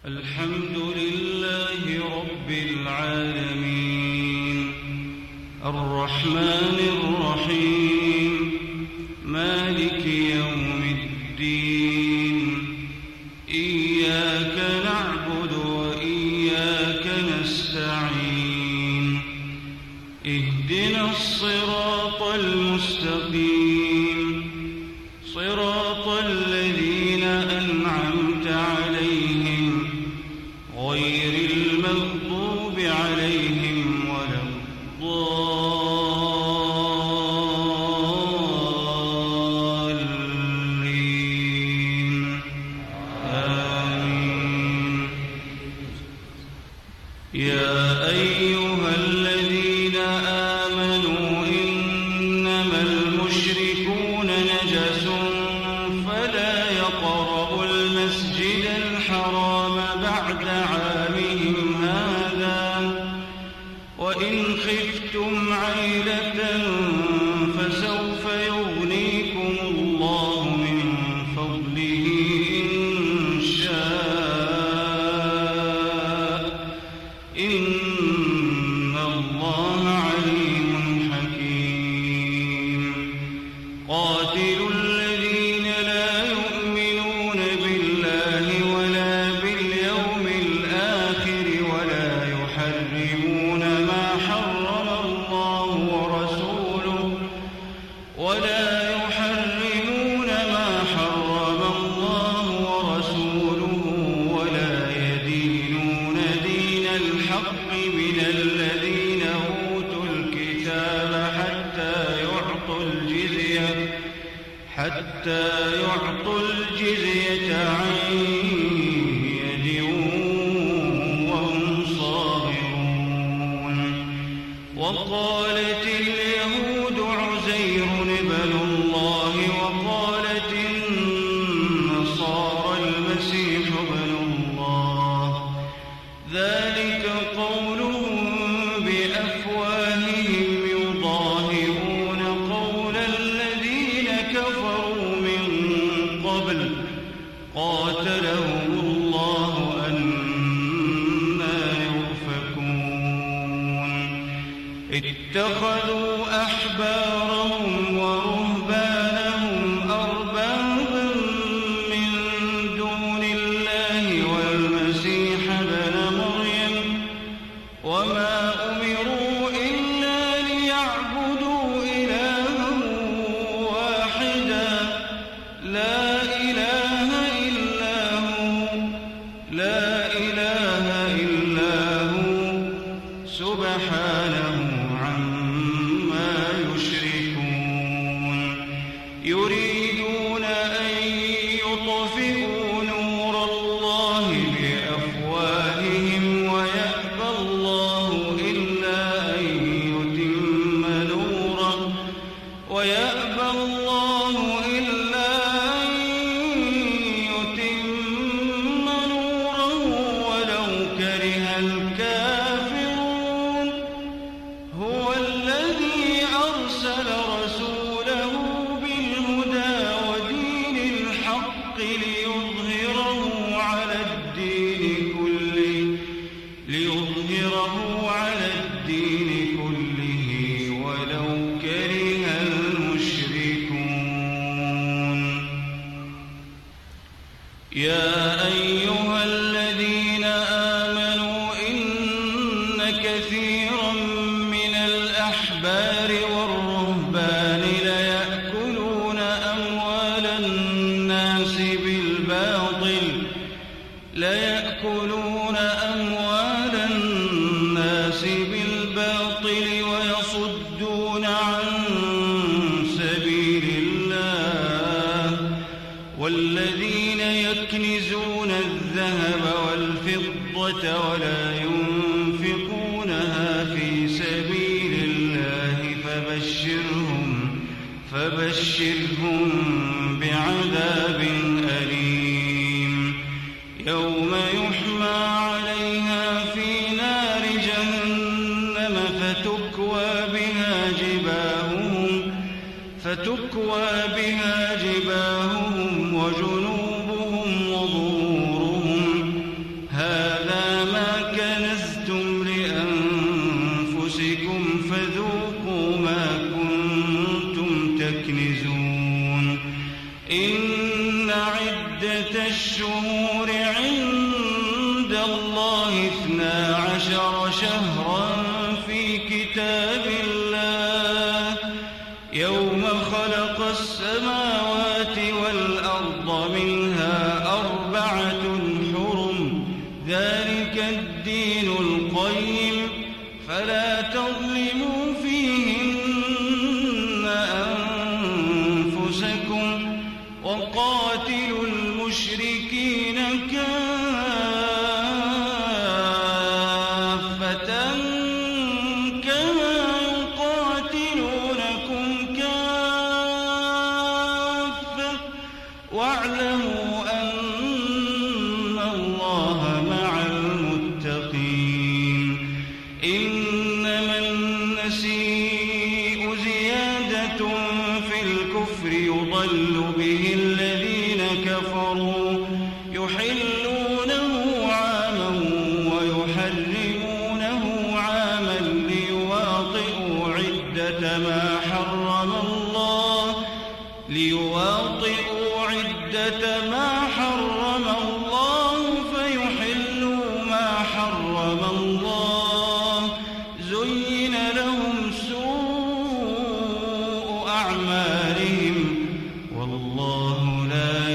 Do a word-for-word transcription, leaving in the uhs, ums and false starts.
الحمد لله رب العالمين الرحمن الرحيم مالك يوم الدين إياك نعبد وإياك نستعين اهدنا الصراط المستقيم صراط الذين أنعمت عليهم غير المغضوب عليهم ولا الضالين آمين. يا أيها الذين آمنوا إنما المشركون نجس فلا يقربوا المسجد الحرام بعد عامهم هذا وإن خفتم عيلة فسوف يغنيكم الله من فضله إن شاء إن الله عليم حكيم. قاتلوا الذين لا يؤمنون بالله ولا باليوم الآخر ولا يحرمون ما حرم الله ورسوله ولا يحرمون ما حرم الله ورسوله ولا يدينون دين الحق من الذين أوتوا الكتاب حتى يعطوا الجزية حتى يعطوا الجزية عن يد وهم صاغرون. وقالت اليهود عزير ابن الله وقالت النصارى المسيح ابن الله ذلك قولهم بأفواههم يضاهئون قول الذين كفروا من قبل قاتلهم الله أنى يؤفكون. اتخذوا أحبارهم ورهبانهم أربابا من دون الله والمسيح ابن مريم وما أمروا إلا ليعبدوا إلها واحدا لا إله إلا هو لا إله إلا هو سبحانه عما يشركون. يريدون أن يطفئوا نور الله بأفواههم ويأبى الله إلا أن يتم نوره ويأبى الله إلا أن يتم نوره ولو كره الكافرون. هو الذي أرسل رسوله بالهدى ودين الحق ليظهره على الدين كله ليظهره على الدين كله ولو كره المشركون. يا أيها الذين آمنوا إن كثيرا من الأحبار والرهبان ليأكلون أموال الناس بالباطل ليأكلون أموال الناس بالباطل ويصدون عن سبيل الله والذين يكنزون الذهب والفضة ولا ينفقونها في سبيل الله فبشرهم فبشرهم بعذاب أليم. يوم يحمى عليها في نار جهنم فتكوى بها جباههم فتكوى بها جباههم وجنوبهم وظهورهم الشهور عند الله اثنا عشر شهرا في كتاب الله يوم خلق السماوات والأرض منها أربعة حرم ذلك الدين القيم فلا تظلموا فيهن أنفسكم وقاتلوا المشركين كافة كما يقاتلونكم كافة واعلموا أن الله مع المتقين إنما النسيء زيادة في الكفر يضل به الذين كفروا يحلونه عاما ويحرمونه عاما ليواطئوا عدة ما حرم الله ليواطئوا عدة ما حرم الله فيحلوا ما حرم الله زين لهم سوء أعمالهم والله لا